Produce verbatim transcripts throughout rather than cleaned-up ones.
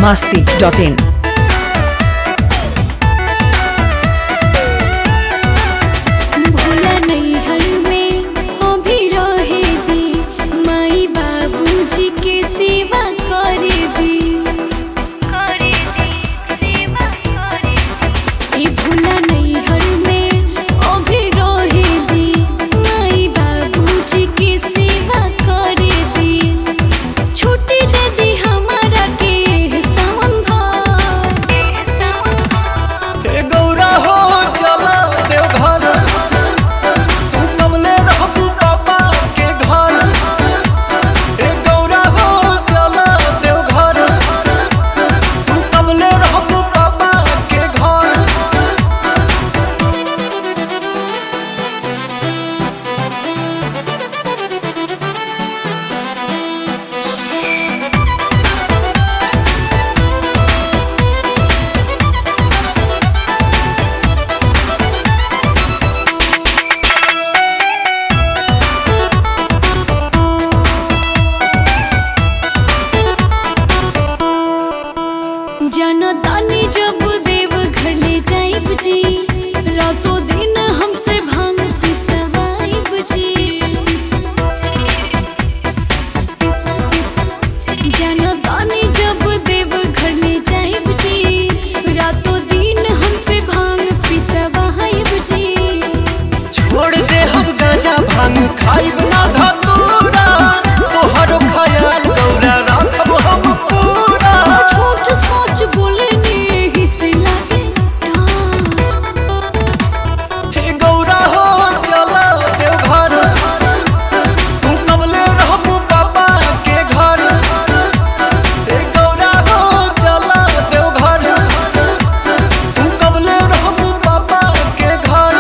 masti dot in. जनतानी जब देव घर ले जाइब जी, रातों दिन हमसे भांग पिसवाइब जी। जनतानी जब देव घर ले जाइब जी, रातों दिन हमसे भांग पिसवाइब जी। छोड़ दे हम गांजा भांग खाइब ना धतूरा, तोहरो ख्याल गौरा राखब हम पूरा। झूठ सच बोले नहीं से लागे हे गौरा हो चला देव घर, तू कबले रहबू पापा के घर। हे गौरा हो चला देव घर, तू कबले रहबू पापा के घर।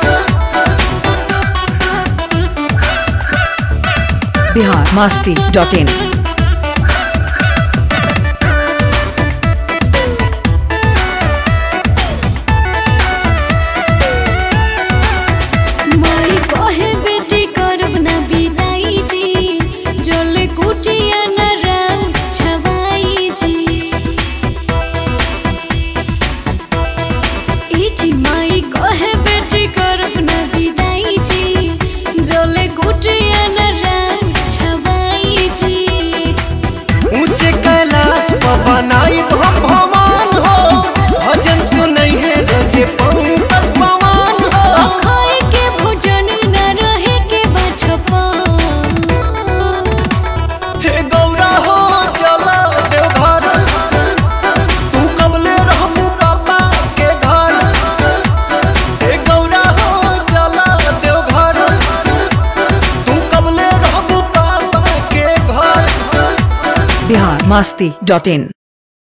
Bihar masti dot in. ऊंचे कैलाश पर बनाइब हम भगवान हो, भजन सुनै है रोजे पंकज पवन हो। खाए के भोजन न रहे के बचपा। हे गौरा हो चला देव घर, तू कबले रहबू पापा के घर। हे गौरा हो चला देव घर, तू कबले रहबू पापा के घर। Bihar masti dot in.